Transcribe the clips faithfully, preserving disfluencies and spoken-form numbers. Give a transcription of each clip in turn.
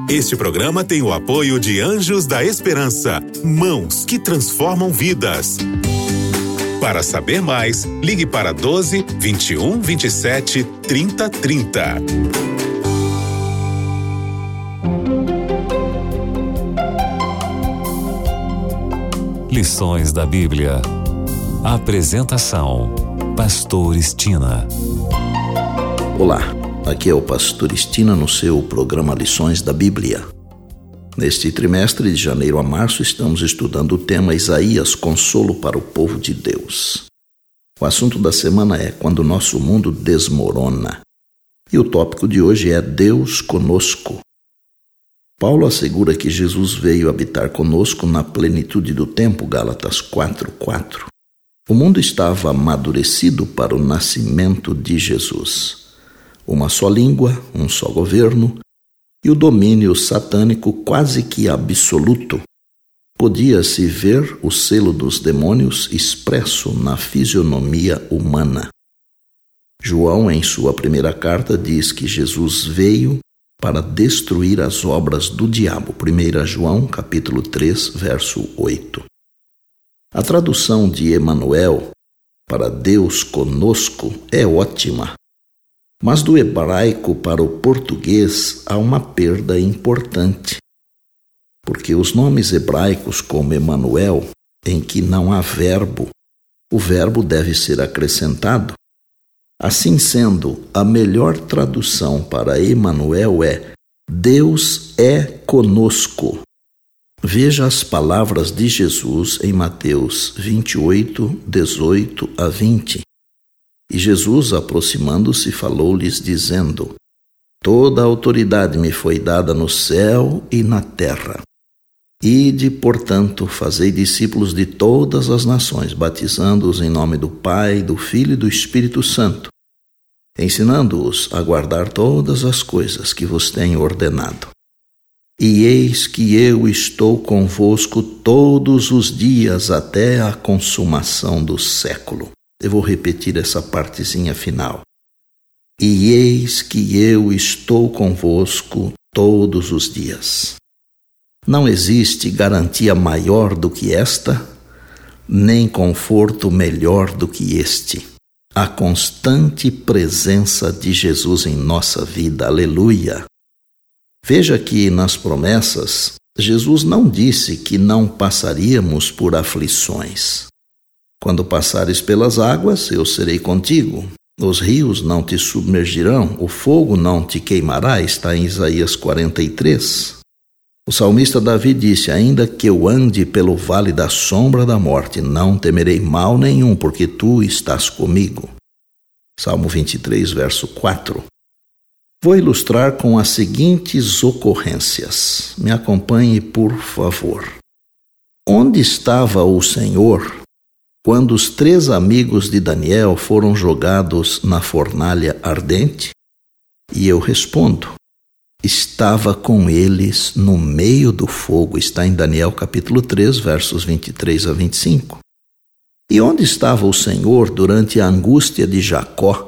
Este programa tem o apoio de Anjos da Esperança, mãos que transformam vidas. Para saber mais, ligue para doze, vinte e um, vinte e sete, trinta, trinta. Lições da Bíblia. Apresentação: Pastor Estina. Olá, aqui é o Pastor Estina no seu programa Lições da Bíblia. Neste trimestre, de janeiro a março, estamos estudando o tema Isaías, consolo para o povo de Deus. O assunto da semana é quando o nosso mundo desmorona. E o tópico de hoje é Deus conosco. Paulo assegura que Jesus veio habitar conosco na plenitude do tempo, Gálatas quatro, quatro. O mundo estava amadurecido para o nascimento de Jesus. Uma só língua, um só governo, e o domínio satânico quase que absoluto. Podia-se ver o selo dos demônios expresso na fisionomia humana. João, em sua primeira carta, diz que Jesus veio para destruir as obras do diabo. primeira João, capítulo três, verso oito. A tradução de Emanuel para Deus conosco é ótima. Mas do hebraico para o português há uma perda importante, porque os nomes hebraicos como Emanuel, em que não há verbo, o verbo deve ser acrescentado. Assim sendo, a melhor tradução para Emanuel é Deus é conosco. Veja as palavras de Jesus em Mateus vinte e oito, dezoito a vinte. E Jesus, aproximando-se, falou-lhes, dizendo: Toda a autoridade me foi dada no céu e na terra. Ide, portanto, fazei discípulos de todas as nações, batizando-os em nome do Pai, do Filho e do Espírito Santo, ensinando-os a guardar todas as coisas que vos tenho ordenado. E eis que eu estou convosco todos os dias até a consumação do século. Eu vou repetir essa partezinha final. E eis que eu estou convosco todos os dias. Não existe garantia maior do que esta, nem conforto melhor do que este. A constante presença de Jesus em nossa vida. Aleluia! Veja que nas promessas, Jesus não disse que não passaríamos por aflições. Quando passares pelas águas, eu serei contigo. Os rios não te submergirão, o fogo não te queimará, está em Isaías quarenta e três. O salmista Davi disse, ainda que eu ande pelo vale da sombra da morte, não temerei mal nenhum, porque tu estás comigo. Salmo vinte e três, verso quatro. Vou ilustrar com as seguintes ocorrências. Me acompanhe, por favor. Onde estava o Senhor quando os três amigos de Daniel foram jogados na fornalha ardente? E eu respondo, estava com eles no meio do fogo. Está em Daniel capítulo três, versos vinte e três a vinte e cinco. E onde estava o Senhor durante a angústia de Jacó,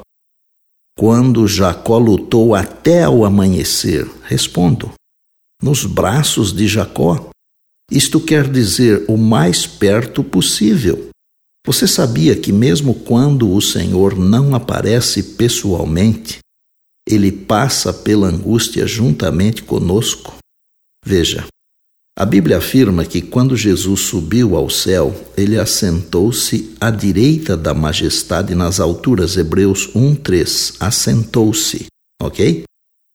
quando Jacó lutou até ao amanhecer? Respondo, nos braços de Jacó. Isto quer dizer o mais perto possível. Você sabia que mesmo quando o Senhor não aparece pessoalmente, Ele passa pela angústia juntamente conosco? Veja, a Bíblia afirma que quando Jesus subiu ao céu, Ele assentou-se à direita da majestade nas alturas. Hebreus um, três, assentou-se, ok?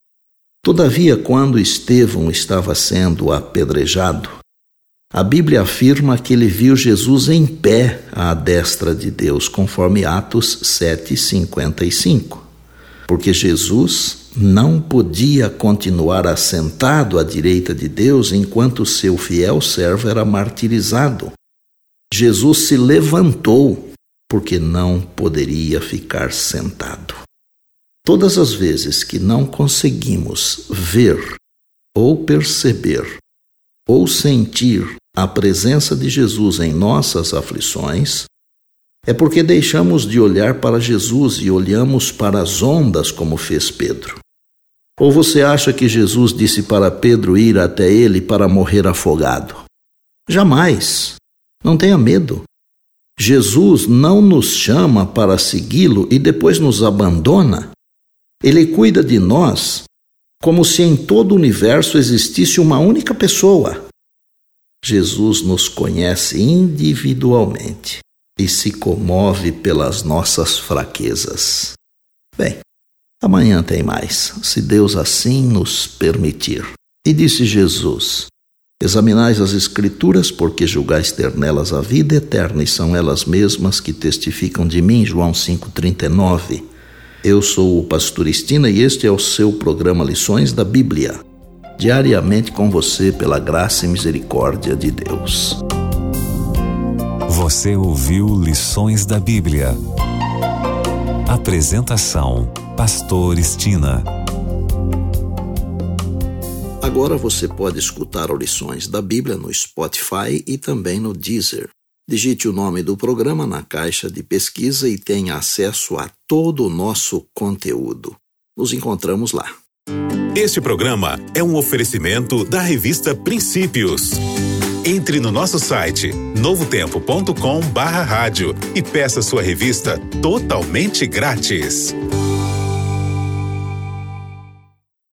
Todavia, quando Estevão estava sendo apedrejado, a Bíblia afirma que ele viu Jesus em pé à destra de Deus, conforme Atos sete, cinquenta e cinco. Porque Jesus não podia continuar assentado à direita de Deus enquanto seu fiel servo era martirizado. Jesus se levantou porque não poderia ficar sentado. Todas as vezes que não conseguimos ver ou perceber ou sentir a presença de Jesus em nossas aflições, é porque deixamos de olhar para Jesus e olhamos para as ondas, como fez Pedro. Ou você acha que Jesus disse para Pedro ir até ele para morrer afogado? Jamais. Não tenha medo. Jesus não nos chama para segui-lo e depois nos abandona. Ele cuida de nós como se em todo o universo existisse uma única pessoa. Jesus nos conhece individualmente e se comove pelas nossas fraquezas. Bem, amanhã tem mais, se Deus assim nos permitir. E disse Jesus: examinais as Escrituras, porque julgais ter nelas a vida eterna, e são elas mesmas que testificam de mim. João cinco, trinta e nove. Eu sou o pastor Estina e este é o seu programa Lições da Bíblia. Diariamente com você, pela graça e misericórdia de Deus. Você ouviu Lições da Bíblia. Apresentação: Pastor Estina. Agora você pode escutar Lições da Bíblia no Spotify e também no Deezer. Digite o nome do programa na caixa de pesquisa e tenha acesso a todo o nosso conteúdo. Nos encontramos lá. Este programa é um oferecimento da revista Princípios. Entre no nosso site novo tempo ponto com barra rádio e peça sua revista totalmente grátis.